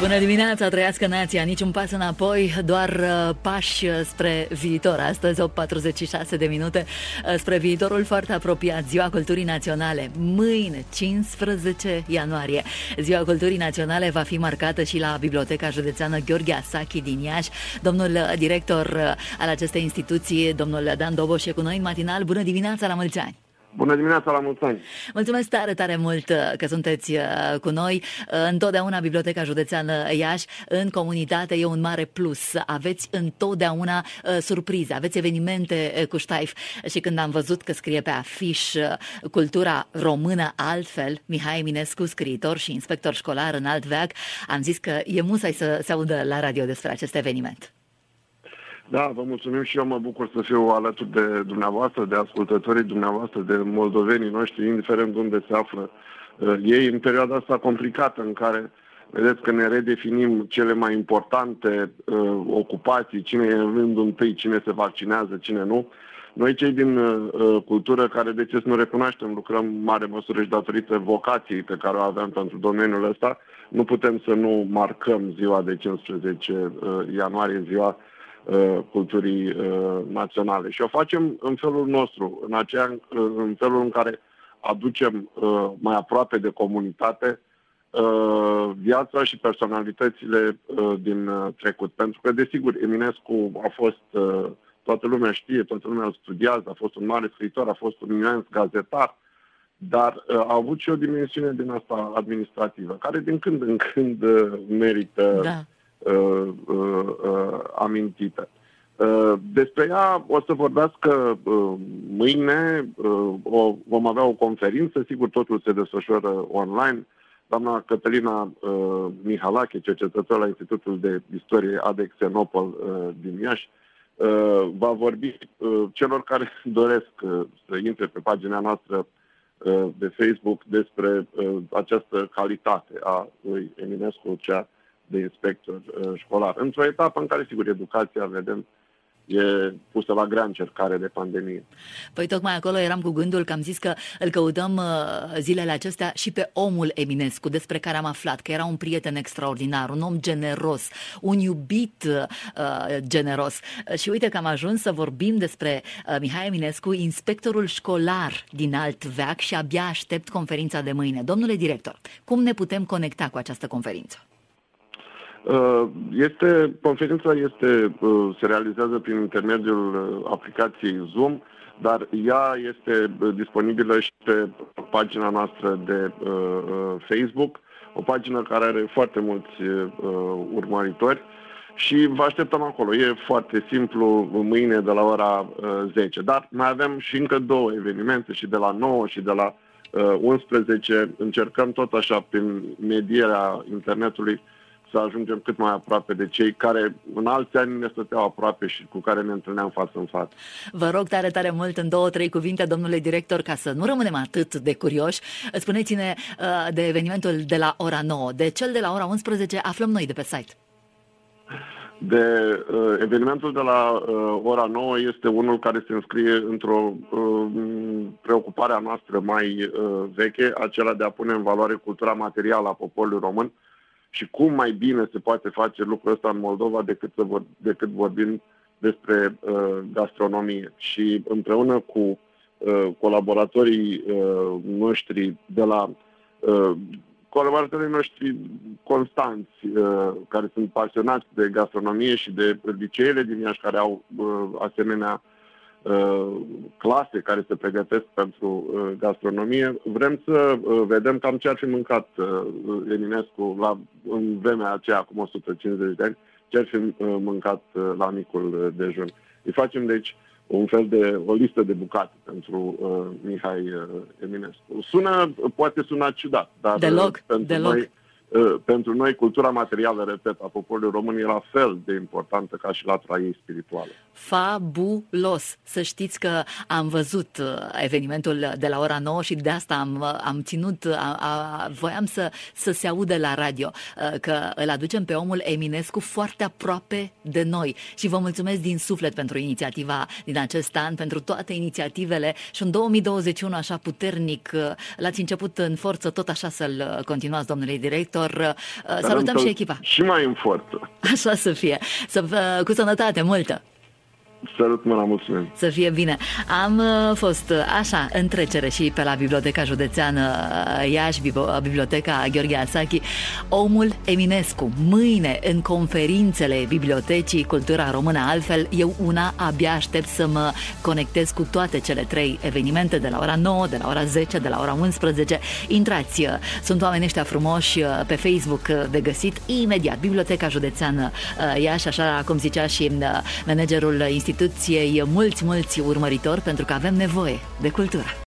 Bună dimineața, trăiască nația, niciun pas înapoi, doar pași spre viitor. Astăzi 8:46 de minute spre viitorul foarte apropiat, Ziua Culturii Naționale. Mâine, 15 ianuarie, Ziua Culturii Naționale va fi marcată și la Biblioteca Județeană Gheorghe Asachi din Iași. Domnul director al acestei instituții, domnul Dan Doboș, e cu noi în matinal. Bună dimineața, la mulți ani! Bună dimineața, la mulți ani! Mulțumesc tare, tare mult că sunteți cu noi. Întotdeauna Biblioteca Județeană Iași în comunitate e un mare plus. Aveți întotdeauna surprize, aveți evenimente cu ștaif. Și când am văzut că scrie pe afiș Cultura română altfel, Mihai Eminescu, scriitor și inspector școlar în alt veac, am zis că e musai să se audă la radio despre acest eveniment. Da, vă mulțumim și eu mă bucur să fiu alături de dumneavoastră, de ascultătorii dumneavoastră, de moldovenii noștri, indiferent de unde se află ei, în perioada asta complicată în care vedeți că ne redefinim cele mai importante ocupații, cine e în rândul întâi, cine se vaccinează, cine nu. Noi cei din cultură, care de ce să nu recunoaștem, lucrăm în mare măsură și datorită vocației pe care o avem pentru domeniul ăsta, nu putem să nu marcăm ziua de 15 ianuarie, ziua culturii naționale. Și o facem în felul nostru, în felul în care aducem mai aproape de comunitate viața și personalitățile din trecut. Pentru că, desigur, Eminescu a fost, toată lumea știe, toată lumea îl studiază, a fost un mare scriitor, a fost un imens gazetar, dar a avut și o dimensiune din asta administrativă, care din când în când merită amintită. Despre ea o să vorbească mâine, vom avea o conferință, sigur totul se desfășoară online. Doamna Cătălina Mihalache, cercetător la Institutul de Istorie Adexenopol din Iași, va vorbi celor care doresc să intre pe pagina noastră de Facebook despre această calitate a lui Eminescu, cea de inspector școlar. Într-o etapă în care, sigur, educația, vedem, e pusă la grea încercare de pandemie. Păi tocmai acolo eram cu gândul că am zis că îl căutăm zilele acestea și pe omul Eminescu, despre care am aflat că era un prieten extraordinar, un om generos, un iubit generos. Și uite că am ajuns să vorbim despre Mihai Eminescu, inspectorul școlar din alt veac, și abia aștept conferința de mâine. Domnule director, cum ne putem conecta cu această conferință? Conferința se realizează prin intermediul aplicației Zoom, dar ea este disponibilă și pe pagina noastră de Facebook, o pagină care are foarte mulți urmăritori și vă așteptăm acolo. E foarte simplu, mâine de la ora 10, dar mai avem și încă două evenimente, și de la 9 și de la 11. Încercăm tot așa, prin medierea internetului, să ajungem cât mai aproape de cei care în alți ani ne stăteau aproape și cu care ne întâlneam față în față. Vă rog tare, tare mult, în 2-3 cuvinte, domnule director, ca să nu rămânem atât de curioși, spuneți-ne de evenimentul de la ora 9. De cel de la ora 11 aflăm noi de pe site. Evenimentul de la ora 9 este unul care se înscrie într-o preocupare a noastră mai veche, acela de a pune în valoare cultura materială a poporului român. Și cum mai bine se poate face lucrul ăsta în Moldova decât vorbim despre gastronomie. Și împreună cu colaboratorii noștri colaboratorii noștri constanți, care sunt pasionați de gastronomie, și de liceele din Iași care au asemenea clase care se pregătesc pentru gastronomie, vrem să vedem cam ce ar fi mâncat Eminescu în vremea aceea, acum 150 de ani, ce ar fi mâncat la micul dejun. Îi facem, deci, o listă de bucate pentru Mihai Eminescu. Poate suna ciudat, dar pentru noi cultura materială, repet, a poporului român e la fel de importantă ca și latura ei spirituală. Fabulos! Să știți că am văzut evenimentul de la ora 9 și de asta am ținut, voiam să se audă la radio, că îl aducem pe omul Eminescu foarte aproape de noi. Și vă mulțumesc din suflet pentru inițiativa din acest an, pentru toate inițiativele, și în 2021 așa puternic l-ați început în forță, tot așa să-l continuați, domnule director. viitor. Salutăm și echipa. Și mai în forță. Așa să fie. Cu sănătate multă. Salut, mă, la mulțumim. Să fie bine. Am fost așa în trecere și pe la Biblioteca Județeană Iași, Biblioteca Gheorghe Asachi. Omul Eminescu. Mâine, în conferințele Bibliotecii Cultura Română. Altfel, eu una abia aștept să mă conectez cu toate cele 3 evenimente de la ora 9, de la ora 10, de la ora 11. Intrați, sunt oamenii ăștia frumoși pe Facebook de găsit imediat. Biblioteca Județeană Iași, așa cum zicea și managerul instituției, mulți urmăritori, pentru că avem nevoie de cultură.